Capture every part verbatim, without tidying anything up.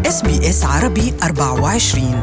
إس بي إس عربي أربعة وعشرين.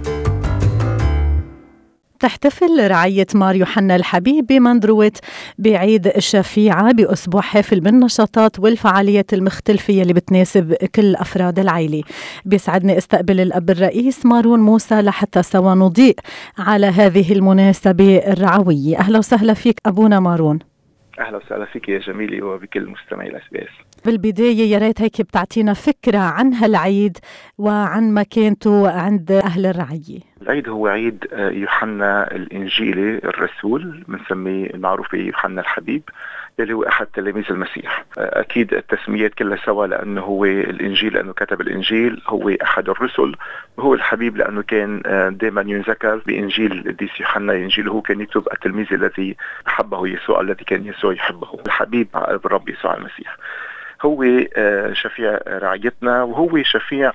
تحتفل رعية مار يوحنا الحبيب بمندروة بعيد الشفيعة بأسبوع حافل بالنشاطات والفعاليات المختلفة اللي بتناسب كل أفراد العائلة. بيسعدني استقبل الأب الرئيس مارون موسى لحتى سوا نضيء على هذه المناسبة الرعوية. أهلا وسهلا فيك أبونا مارون. أهلا وسهلا فيك يا جميلي وبكل مستمعي الإس بي إس. بالبداية يا ريت هيك بتعطينا فكرة عن هالعيد وعن مكانته عند أهل الرعية. العيد هو عيد يوحنا الإنجيلي الرسول، بنسميه المعروف بيوحنا الحبيب، اللي هو أحد تلاميذ المسيح. أكيد التسميات كلها سوا، لأنه هو الإنجيل لأنه كتب الإنجيل، هو أحد الرسل، وهو الحبيب لأنه كان دائما ينذكر بإنجيل القديس يوحنا. الإنجيل هو كان يكتب التلميذ الذي أحبه يسوع، الذي كان يسوع يحبه، الحبيب الرب يسوع المسيح. هو شفيع رعيتنا، وهو شفيع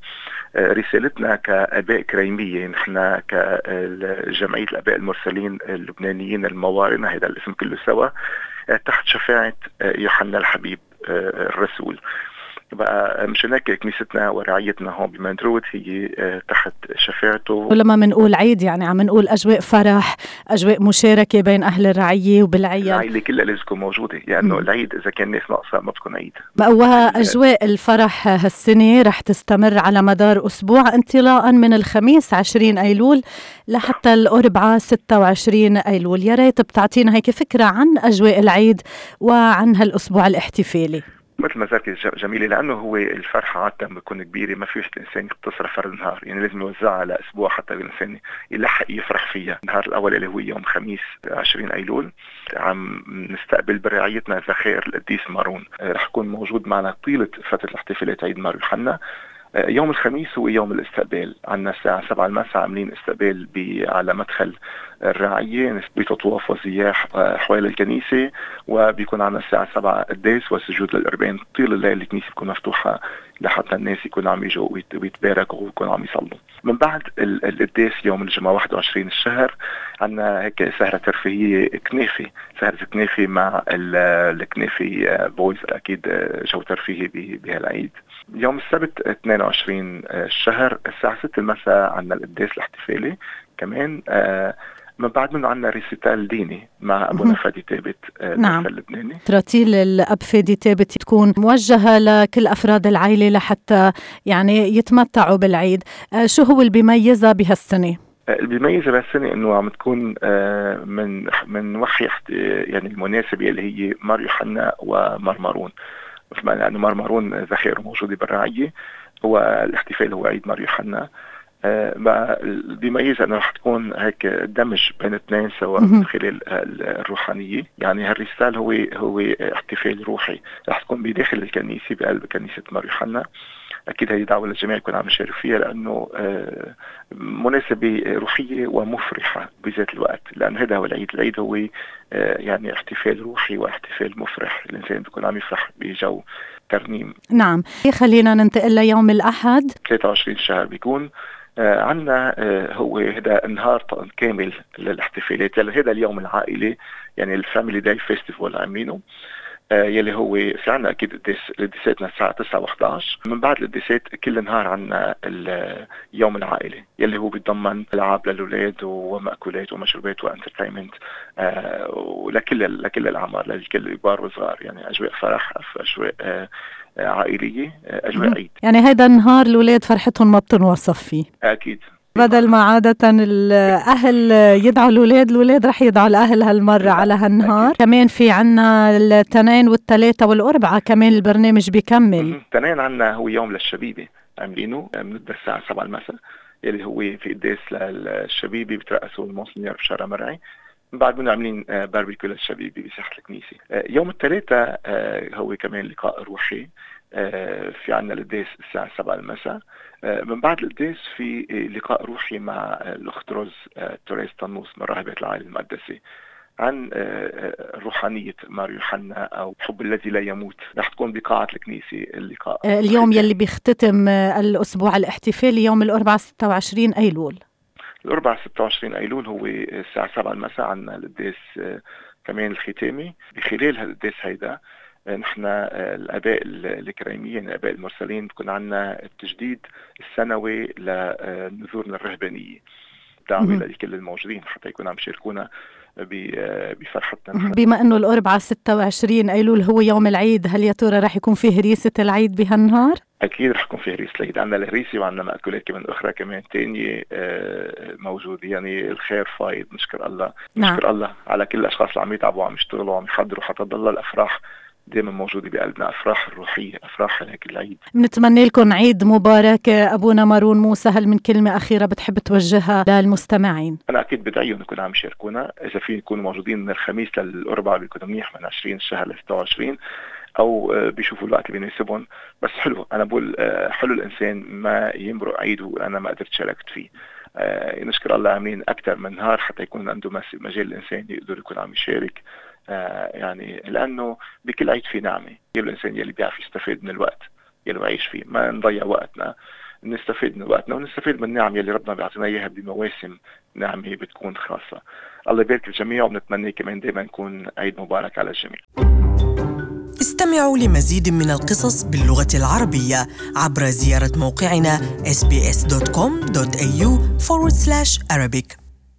رسالتنا كآباء كريمية. نحن كجمعية الآباء المرسلين اللبنانيين الموارنة، هذا الاسم كله سوا، تحت شفاعة يوحنا الحبيب الرسول. بقى مش هناك كنيستنا ورعايتنا هون بمندروت هي تحت شفاعته. ولما منقول عيد يعني عم نقول أجواء فرح، أجواء مشاركة بين أهل الرعية وبالعيال. العائلة كلها لازم تكون موجودة، يعني م. العيد إذا كان ناس ناقصة ما بتكون عيد. وأجواء الفرح هالسنة رح تستمر على مدار أسبوع، انطلاقا من الخميس عشرين أيلول لحتى الأربعاء ستة وعشرين أيلول. يا ريت بتعطينا هيك فكرة عن أجواء العيد وعن هالأسبوع الاحتفالي. مثل ما ذكرت جميلة، لأنه هو الفرحة عادة بتكون كبيرة، ما فيش الإنسان يقتصر فرد نهار، يعني لازم يوزعها على أسبوع حتى الإنسان يلحق يفرح فيها. النهار الأول اللي هو يوم خميس عشرين أيلول عم نستقبل برعايتنا ذخائر القديس مارون، رح يكون موجود معنا طيلة فترة الاحتفالات عيد مار يوحنا. يوم الخميس هو يوم الاستقبال، عندنا الساعة سبعة المساء عاملين استقبال على مدخل الرعية، بتطواف وزياح حوالي الكنيسة، وبيكون عندنا الساعة سبعة قداس وسجود للقربان. طيل الليل الكنيسة بتكون مفتوحة لحتى الناس يكونوا عم يجوا ويتباركوا ويكونوا عم يصلوا. من بعد القداس يوم الجمعة واحد وعشرين الشهر عندنا هيك سهرة ترفيهية كنافة، سهرة كنافة مع الكنافة بويز، أكيد جو ترفيهي بهالعيد. يوم السبت اثنين وعشرين الشهر الساعة ستة المساء عندنا القداس الاحتفالي كمان. آه من بعد منه عندنا ريسيتال ديني مع أبونا فادي ثابت نعم. اللبناني. تراتيل الأب فادي ثابت تكون موجهة لكل أفراد العائلة لحتى يعني يتمتعوا بالعيد. آه شو هو اللي بيميزها بهالسنة؟ اللي بيميزها بهالسنة إنه عم تكون آه من من وحي يعني المناسبة اللي هي مار يوحنا ومار مارون، لأنه مار مارون ذخيره موجودة بالرعية، هو الاحتفال هو عيد مار يوحنا. آه بقى بيميزها انه رح تكون هيك دمج بين اثنين سوا من خلال الروحانية. يعني هالرسالة هو هو احتفال روحي رح تكون بداخل الكنيسة بقلب كنيسة مار يوحنا. أكيد هذه دعوة للجميع يكون عم يشارك فيها، لأنه آه مناسبة روحية ومفرحة بذات الوقت، لأنه هذا هو العيد. العيد هو آه يعني احتفال روحي واحتفال مفرح، الإنسان بيكون عم يفرح بجو ترنيم. نعم. خلينا ننتقل ليوم الأحد ثلاثة وعشرين شهر بيكون آه عنا آه هو هذا نهار كامل للاحتفالات، يعني هذا اليوم العائلي، يعني الفاميلي داي فيستيفال عاملينه، آه يلي هو في عنا أكيد القداساتنا الساعة تسعة وأحد عشر. من بعد القداسات كل نهار عنا اليوم العائلي يلي هو بيتضمن ألعاب للأولاد ومأكولات ومشروبات وانترتينمنت آه ولكل لكل الأعمار، لكل كبار وصغار، يعني أجواء فرح، أجواء آه عائلية، أجواء عيد. يعني هيدا النهار الأولاد فرحتهم ما بتنوصف فيه. أكيد. بدل ما عادة الأهل يدعوا الأولاد، الأولاد رح يدعوا الأهل هالمرة على هالنهار. أكيد. كمان في عنا الاثنين والثلاثة والأربعة كمان البرنامج بيكمل. الاثنين عنا هو يوم للشبيبة عاملينه من الساعة سبعة المساء، يلي هو في قداس للشبيبة بترأسوا المونسنيور بشارة مرعي. بعد منه عاملين باربيكيو للشبيبة بساحة الكنيسة. يوم الثلاثة هو كمان لقاء روحي، في عنا القداس الساعة سبعة المساء. من بعد القداس في لقاء روحي مع الأخت روز توريس طنوس من راهبة العائلة المقدسة عن روحانية مار يوحنا أو حب الذي لا يموت. رح تكون بقاعة الكنيسة اللقاء. اليوم يلي بيختتم الأسبوع الاحتفالي يوم الأربعاء ستة وعشرين أيلول. الأربعاء ستة وعشرين أيلول هو الساعة سبعة المساء عنا القداس كمان الختامي. بخلال هالقداس هيدا نحن الآباء الكريميين الآباء المرسلين بكون عنا التجديد السنوي لنذورنا الرهبانية دعوة لكل الموجودين حتى يكونوا عم يشاركونا بفرحتنا. بما أنه الأربعاء ستة وعشرين أيلول هو يوم العيد، هل يا ترى رح يكون في هريسة العيد بهالنهار؟ أكيد رح يكون في هريسة العيد، عندنا الهريسة وعندنا مأكولات كمان أخرى كمان تانية موجودة، يعني الخير فايض نشكر الله. نعم. نشكر الله على كل الأشخاص اللي عم يتعبوا وعم يشتغلوا وعم يحضروا حتى تضل الأفراح دائما موجودة بقلبنا، أفراح الروحية، أفراح هيك العيد. بنتمنى لكم عيد مبارك. أبونا مارون موسى، هل من كلمة أخيرة بتحب توجهها للمستمعين؟ أنا أكيد بدعيهم يكونوا عم يشاركونا، إذا في يكونوا موجودين من الخميس للأربعاء بيكونوا منيح، من عشرين الشهر ل ستة وعشرين، أو بيشوفوا الوقت اللي بيناسبهم. بس حلو، أنا بقول حلو الإنسان ما يمرق عيده وأنا ما قدرت شاركت فيه. آه نشكر الله عاملين أكثر من نهار حتى يكون عنده مجال الإنسان يقدر يكون عم يشارك، آه يعني لأنه بكل عيد في نعمة. يبقى الإنسان يلي بيعرف يستفيد من الوقت يلي عايش فيه، ما نضيع وقتنا، نستفيد من وقتنا ونستفيد من النعم يلي ربنا بيعطينا إياها بمواسم نعمة بتكون خاصة. الله يبارك الجميع، وبنتمنى كمان دائما يكون عيد مبارك على الجميع. استمعوا لمزيد من القصص باللغة العربية عبر زيارة موقعنا إس بي إس دوت كوم دوت إيه يو forward slash Arabic.